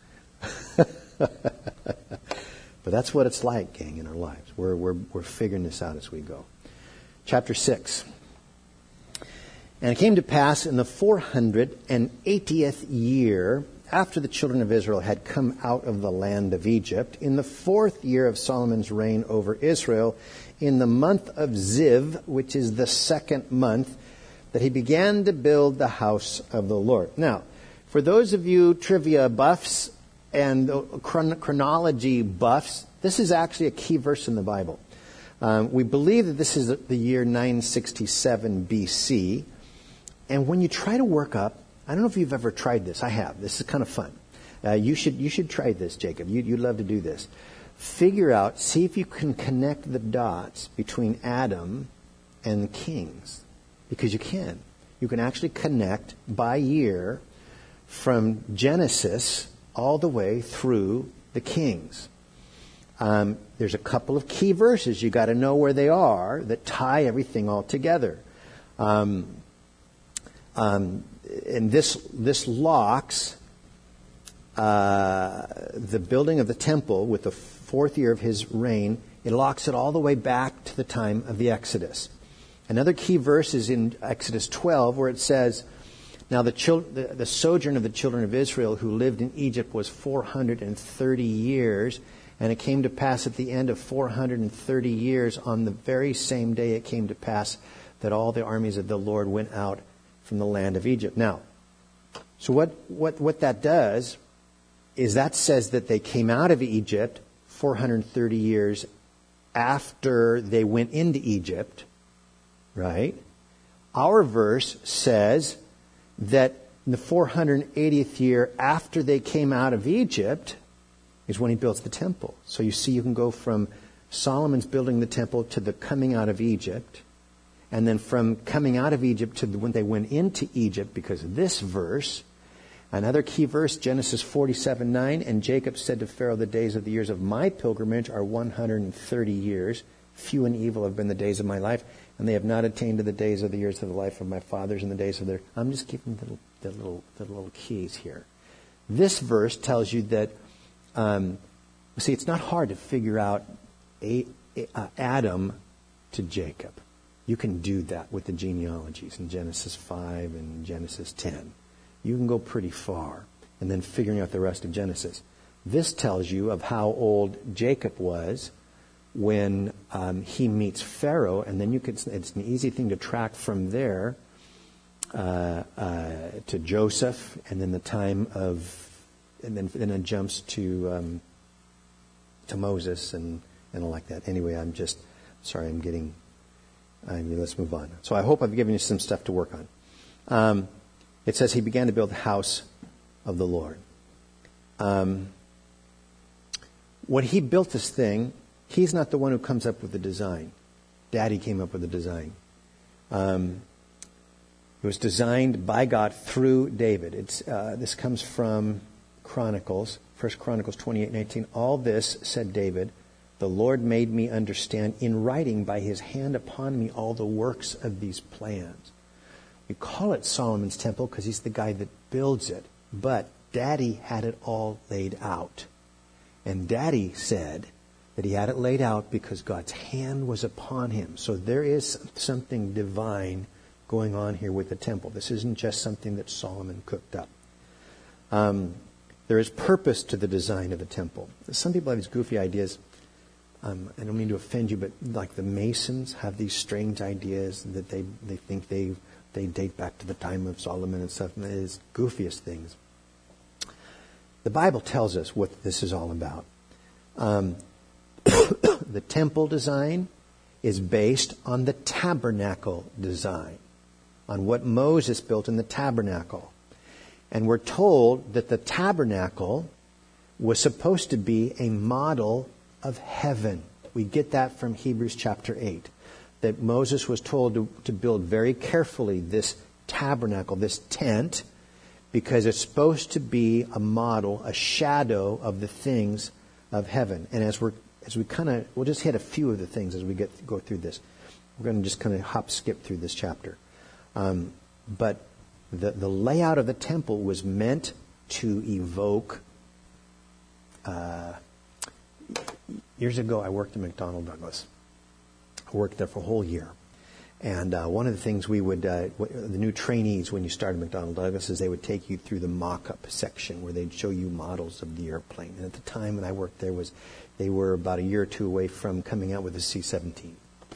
But that's what it's like, gang, in our lives. We're we're we're figuring this out as we go. Chapter six. And it came to pass in the four hundred and eightieth year, after the children of Israel had come out of the land of Egypt, in the fourth year of Solomon's reign over Israel, in the month of Ziv, which is the second month, that he began to build the house of the Lord. Now, for those of you trivia buffs and chron- chronology buffs, this is actually a key verse in the Bible. Um, we believe that this is the year nine sixty-seven B C. And when you try to work up, I don't know if you've ever tried this. I have. This is kind of fun. Uh, you should you should try this, Jacob. You, you'd love to do this. Figure out, see if you can connect the dots between Adam and the kings. Because you can. You can actually connect by year from Genesis all the way through the kings. Um, there's a couple of key verses you got to know where they are that tie everything all together. Um, um, and this this locks uh, the building of the temple with the fourth year of his reign. It locks it all the way back to the time of the Exodus. Another key verse is in Exodus twelve, where it says, "Now the, chil- the, the sojourn of the children of Israel who lived in Egypt was four hundred thirty years, and it came to pass at the end of four hundred thirty years, on the very same day it came to pass that all the armies of the Lord went out from the land of Egypt." Now, so what, what, what that does is that says that they came out of Egypt four hundred thirty years after they went into Egypt, right? Our verse says that in the four hundred eightieth year after they came out of Egypt is when he builds the temple. So you see, you can go from Solomon's building the temple to the coming out of Egypt, and then from coming out of Egypt to the, when they went into Egypt, because of this verse. Another key verse, Genesis forty-seven nine, "And Jacob said to Pharaoh, the days of the years of my pilgrimage are one hundred thirty years. Few and evil have been the days of my life, and they have not attained to the days of the years of the life of my fathers and the days of their..." I'm just giving the little, the little, the little keys here. This verse tells you that, um, see, it's not hard to figure out a, a, uh, Adam to Jacob. You can do that with the genealogies in Genesis five and Genesis ten. You can go pretty far, and then figuring out the rest of Genesis. This tells you of how old Jacob was when um, he meets Pharaoh, and then you could, it's an easy thing to track from there uh, uh, to Joseph, and then the time of, and then then it jumps to um, to Moses and and all like that. Anyway, I'm just sorry, I'm getting. I mean, let's move on. So I hope I've given you some stuff to work on. Um, it says he began to build the house of the Lord. Um, when he built this thing, he's not the one who comes up with the design. Daddy came up with the design. Um, it was designed by God through David. It's uh, this comes from Chronicles, First Chronicles twenty-eight nineteen. "All this," said David, "the Lord made me understand in writing by his hand upon me all the works of these plans." We call it Solomon's temple because he's the guy that builds it. But Daddy had it all laid out. And Daddy said that he had it laid out because God's hand was upon him. So there is something divine going on here with the temple. This isn't just something that Solomon cooked up. Um, there is purpose to the design of the temple. Some people have these goofy ideas. Um, I don't mean to offend you, but like the Masons have these strange ideas that they, they think they they date back to the time of Solomon and stuff, and it is goofiest things. The Bible tells us what this is all about. Um, the temple design is based on the tabernacle design, on what Moses built in the tabernacle. And we're told that the tabernacle was supposed to be a model of heaven. We get that from Hebrews chapter eight, that Moses was told to, to build very carefully this tabernacle, this tent, because it's supposed to be a model, a shadow of the things of heaven. And as we're as we kind of, we'll just hit a few of the things as we get go through this. We're going to just kind of hop skip through this chapter. Um, but the the layout of the temple was meant to evoke. Uh, years ago, I worked at McDonnell Douglas. I worked there for a whole year. And uh, one of the things we would, uh, the new trainees when you started McDonnell Douglas, is they would take you through the mock-up section where they'd show you models of the airplane. And at the time when I worked there, was they were about a year or two away from coming out with the C seventeen.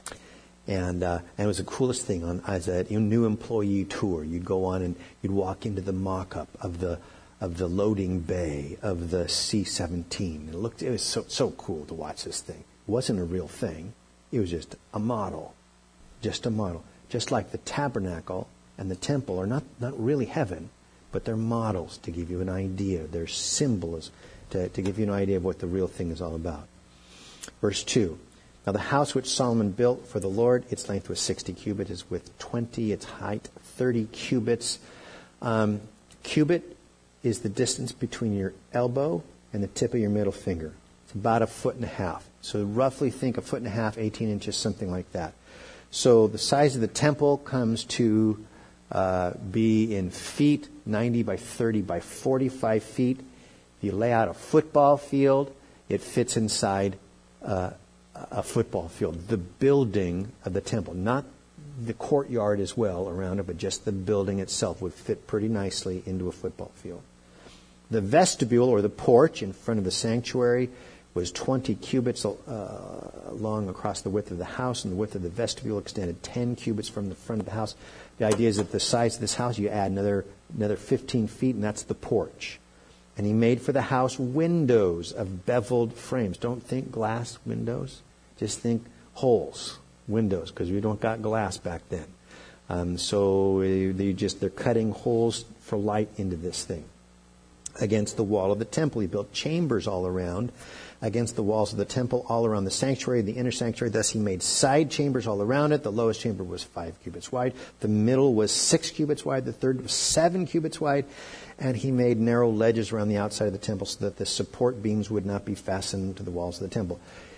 And, uh, and it was the coolest thing on as a new employee tour. You'd go on and you'd walk into the mock-up of the of the loading bay of the C seventeen. It looked, it was so so cool to watch this thing. It wasn't a real thing. It was just a model. Just a model. Just like the tabernacle and the temple are not, not really heaven, but they're models to give you an idea. They're symbols to, to give you an idea of what the real thing is all about. Verse two. Now the house which Solomon built for the Lord, its length was sixty cubits, its width twenty, its height thirty cubits. Um, cubit is the distance between your elbow and the tip of your middle finger. It's about a foot and a half. So roughly think a foot and a half, eighteen inches, something like that. So the size of the temple comes to uh, be in feet, ninety by thirty by forty-five feet. If you lay out a football field, it fits inside uh, a football field. The building of the temple, not the courtyard as well around it, but just the building itself would fit pretty nicely into a football field. The vestibule, or the porch in front of the sanctuary, was twenty cubits uh, long across the width of the house, and the width of the vestibule extended ten cubits from the front of the house. The idea is that the size of this house, you add another another fifteen feet, and that's the porch. And he made for the house windows of beveled frames. Don't think glass windows. Just think holes, windows, because we don't got glass back then. Um, so they just they're cutting holes for light into this thing. Against the wall of the temple, he built chambers all around. Against the walls of the temple, all around the sanctuary, the inner sanctuary. Thus he made side chambers all around it. The lowest chamber was five cubits wide. The middle was six cubits wide. The third was seven cubits wide. And he made narrow ledges around the outside of the temple so that the support beams would not be fastened to the walls of the temple.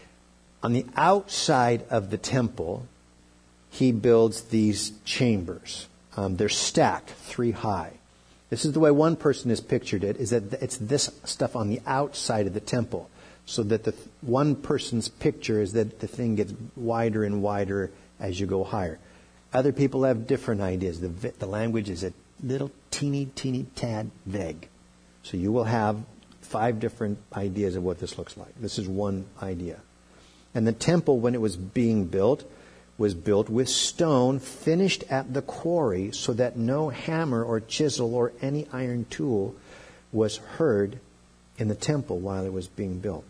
On the outside of the temple, he builds these chambers. Um, they're stacked three high. This is the way one person has pictured it, is that it's this stuff on the outside of the temple. So that the th- one person's picture is that the thing gets wider and wider as you go higher. Other people have different ideas. The, vi- the language is a little teeny, teeny tad vague. So you will have five different ideas of what this looks like. This is one idea. And the temple, when it was being built, was built with stone finished at the quarry so that no hammer or chisel or any iron tool was heard in the temple while it was being built.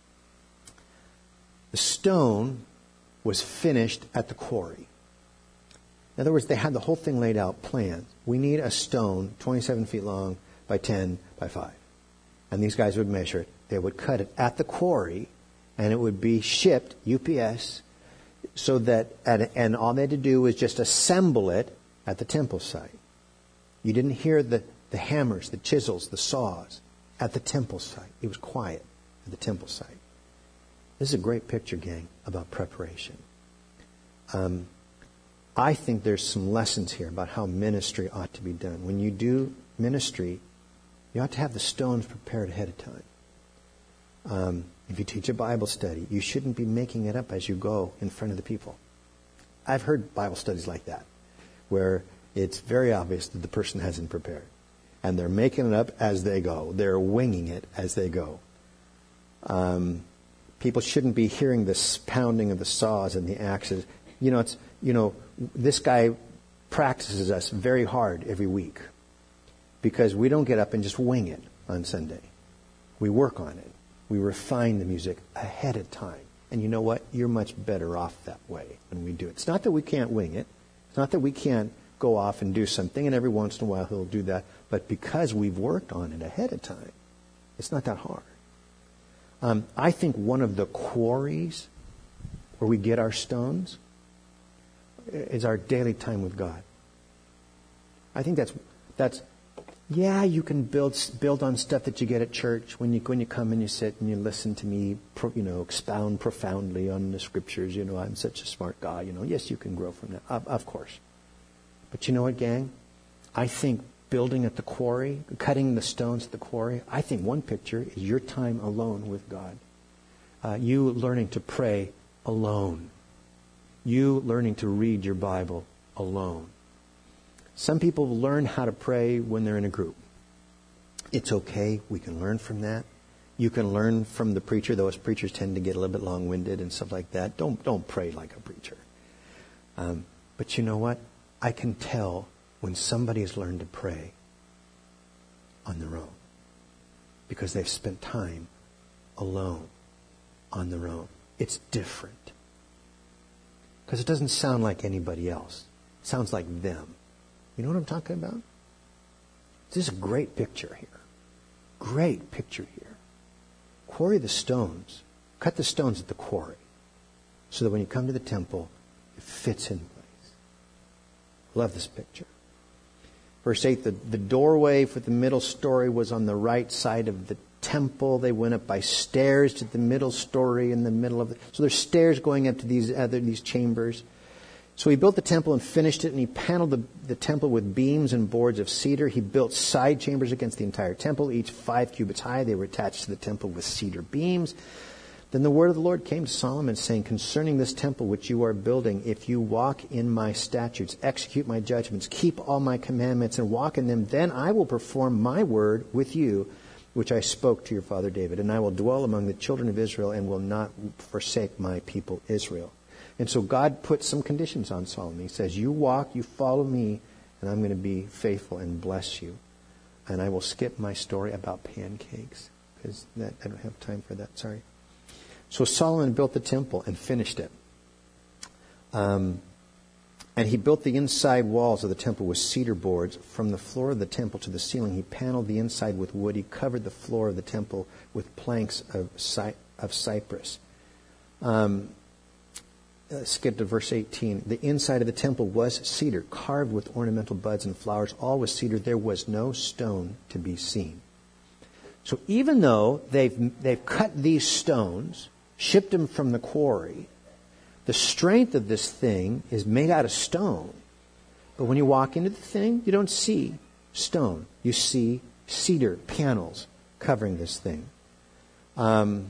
The stone was finished at the quarry. In other words, they had the whole thing laid out, planned. We need a stone twenty-seven feet long by ten by five. And these guys would measure it. They would cut it at the quarry, and it would be shipped, U P S, so that, and, and all they had to do was just assemble it at the temple site. You didn't hear the, the hammers, the chisels, the saws at the temple site. It was quiet at the temple site. This is a great picture, gang, about preparation. Um, I think there's some lessons here about how ministry ought to be done. When you do ministry, you ought to have the stones prepared ahead of time. Um, if you teach a Bible study, you shouldn't be making it up as you go in front of the people. I've heard Bible studies like that, where it's very obvious that the person hasn't prepared. And they're making it up as they go. They're winging it as they go. Um, People shouldn't be hearing this pounding of the saws and the axes. You know, it's you know, this guy practices us very hard every week because we don't get up and just wing it on Sunday. We work on it. We refine the music ahead of time. And you know what? You're much better off that way when we do it. It's not that we can't wing it. It's not that we can't go off and do something, and every once in a while he'll do that. But because we've worked on it ahead of time, it's not that hard. Um, I think one of the quarries where we get our stones is our daily time with God. I think that's that's yeah. You can build build on stuff that you get at church when you when you come and you sit and you listen to me, you know, expound profoundly on the scriptures. You know, I'm such a smart guy. You know, yes, you can grow from that, of, of course. But you know what, gang? I think building at the quarry, cutting the stones at the quarry. I think one picture is your time alone with God. Uh, you learning to pray alone. You learning to read your Bible alone. Some people learn how to pray when they're in a group. It's okay. We can learn from that. You can learn from the preacher. Those preachers tend to get a little bit long-winded and stuff like that. Don't don't pray like a preacher. Um, but you know what? I can tell when somebody has learned to pray on their own because they've spent time alone on their own. It's different. Because it doesn't sound like anybody else. It sounds like them. You know what I'm talking about? This is a great picture here. Great picture here. Quarry the stones. Cut the stones at the quarry. So that when you come to the temple, it fits in place. Love this picture. Verse eight, the, the doorway for the middle story was on the right side of the temple. They went up by stairs to the middle story in the middle of it. So there's stairs going up to these other these chambers. So he built the temple and finished it, and he paneled the, the temple with beams and boards of cedar. He built side chambers against the entire temple, each five cubits high. They were attached to the temple with cedar beams. Then the word of the Lord came to Solomon, saying, concerning this temple which you are building, if you walk in my statutes, execute my judgments, keep all my commandments, and walk in them, then I will perform my word with you, which I spoke to your father David, and I will dwell among the children of Israel and will not forsake my people Israel. And so God put some conditions on Solomon. He says, you walk, you follow me, and I'm going to be faithful and bless you. And I will skip my story about pancakes, because that, I don't have time for that, sorry. So Solomon built the temple and finished it. Um, and he built the inside walls of the temple with cedar boards. From the floor of the temple to the ceiling, he paneled the inside with wood. He covered the floor of the temple with planks of, cy- of cypress. Um, uh, skip to verse eighteen. The inside of the temple was cedar, carved with ornamental buds and flowers. All was cedar. There was no stone to be seen. So even though they've they've cut these stones, shipped them from the quarry, the strength of this thing is made out of stone. But when you walk into the thing, you don't see stone. You see cedar panels covering this thing. Um,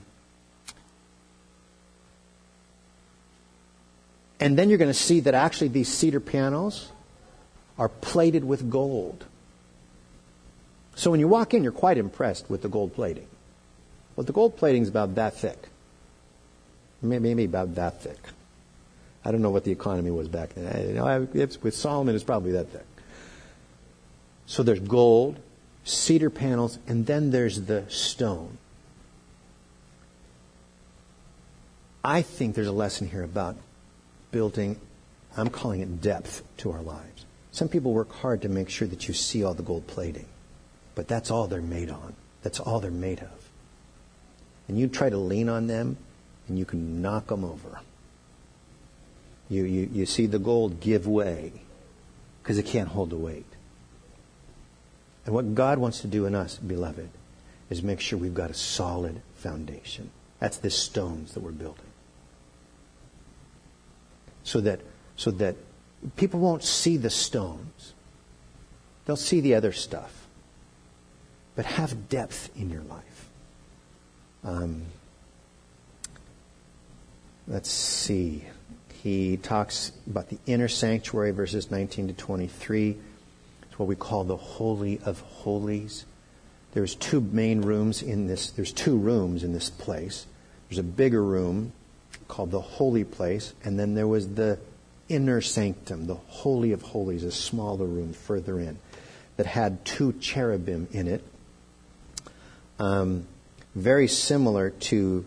and then you're going to see that actually these cedar panels are plated with gold. So when you walk in, you're quite impressed with the gold plating. Well, the gold plating is about that thick. Maybe about that thick. I don't know what the economy was back then. You know, it's, with Solomon, it's probably that thick. So there's gold, cedar panels, and then there's the stone. I think there's a lesson here about building, I'm calling it depth to our lives. Some people work hard to make sure that you see all the gold plating. But that's all they're made on. That's all they're made of. And you try to lean on them, and you can knock them over. You, you, you see the gold give way because it can't hold the weight. And what God wants to do in us, beloved, is make sure we've got a solid foundation. That's the stones that we're building. So that, so that people won't see the stones. They'll see the other stuff. But have depth in your life. Um, let's see. He talks about the inner sanctuary, verses nineteen to twenty-three. It's what we call the Holy of Holies. There's two main rooms in this. There's two rooms in this place. There's a bigger room called the Holy Place, and then there was the Inner Sanctum, the Holy of Holies, a smaller room further in, that had two cherubim in it. Um, very similar to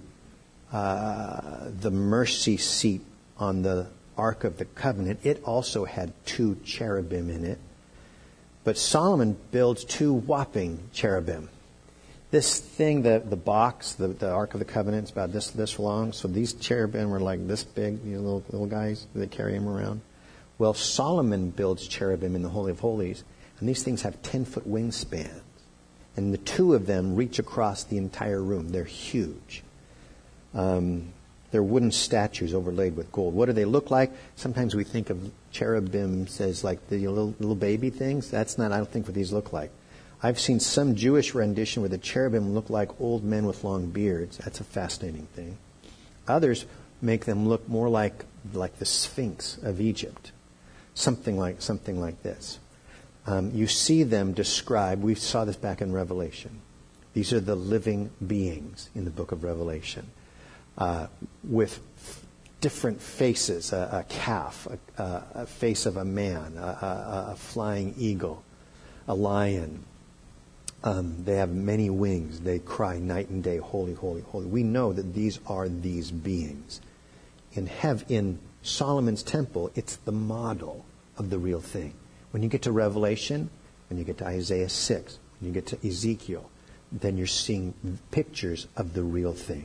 uh, the mercy seat on the Ark of the Covenant. It also had two cherubim in it. But Solomon builds two whopping cherubim. This thing, the, the box, the, the Ark of the Covenant, is about this this long. So these cherubim were like this big, you know, little, little guys that carry him around. Well, Solomon builds cherubim in the Holy of Holies, and these things have ten-foot wingspans. And the two of them reach across the entire room. They're huge. Um, they're wooden statues overlaid with gold. What do they look like? Sometimes we think of cherubims as like the little, little baby things. That's not, I don't think, what these look like. I've seen some Jewish rendition where the cherubim look like old men with long beards. That's a fascinating thing. Others make them look more like like the Sphinx of Egypt, something like something like this. Um, you see them described. We saw this back in Revelation. These are the living beings in the book of Revelation, uh, with f- different faces: a, a calf, a, a, a face of a man, a, a, a flying eagle, a lion. Um, they have many wings. They cry night and day, holy, holy, holy. We know that these are these beings. In hev- in Solomon's temple, it's the model of the real thing. When you get to Revelation, when you get to Isaiah six, when you get to Ezekiel, then you're seeing pictures of the real thing.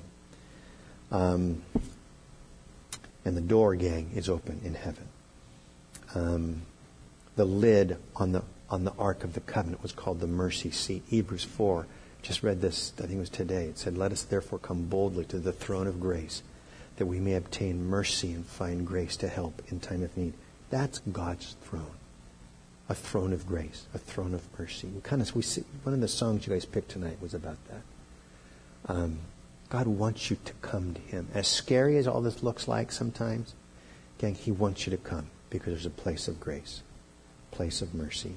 Um, and the door, gang, is open in heaven. Um, the lid on the on the Ark of the Covenant was called the mercy seat. Hebrews four, just read this, I think it was today. It said, "Let us therefore come boldly to the throne of grace, that we may obtain mercy and find grace to help in time of need." That's God's throne. A throne of grace, a throne of mercy. We kind of we see, one of the songs you guys picked tonight was about that. Um, God wants you to come to Him. As scary as all this looks like sometimes, gang, He wants you to come because there's a place of grace, place of mercy.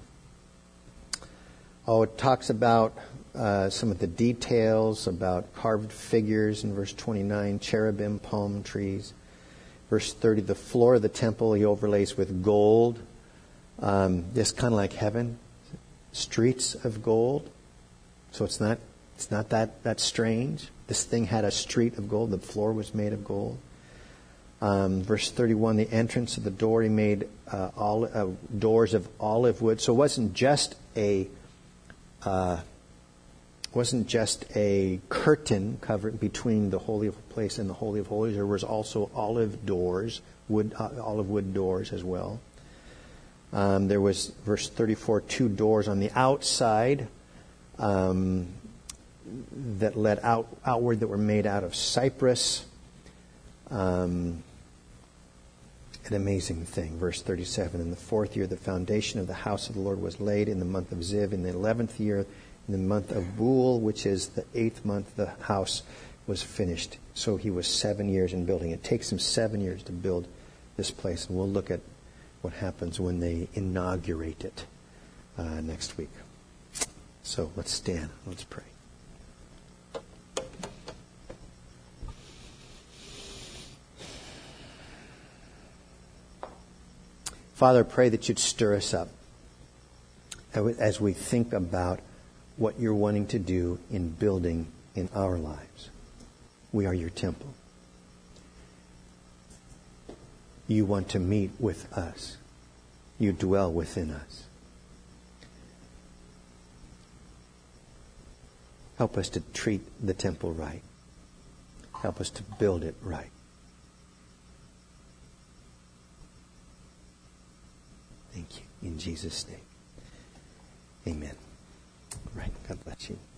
Oh, it talks about uh, some of the details about carved figures in verse twenty-nine, cherubim, palm trees. Verse thirty, the floor of the temple He overlays with gold. Um, this kind of like heaven, streets of gold. So it's not it's not that, that strange. This thing had a street of gold. The floor was made of gold. Um, verse thirty-one, the entrance of the door He made uh, all, uh, doors of olive wood. So it wasn't just a uh, wasn't just a curtain covering between the Holy of Place and the Holy of Holies. There was also olive doors, wood uh, olive wood doors as well. Um, there was, verse thirty-four, two doors on the outside um, that led out outward that were made out of cypress. Um, an amazing thing. Verse thirty-seven, in the fourth year, the foundation of the house of the Lord was laid in the month of Ziv. In the eleventh year, in the month of Bul, which is the eighth month, the house was finished. So he was seven years in building. It takes him seven years to build this place. And we'll look at what happens when they inaugurate it uh, next week. So let's stand. Let's pray. Father, I pray that you'd stir us up as we think about what you're wanting to do in building in our lives. We are your temple. You want to meet with us. You dwell within us. Help us to treat the temple right. Help us to build it right. Thank you. In Jesus' name. Amen. Right. God bless you.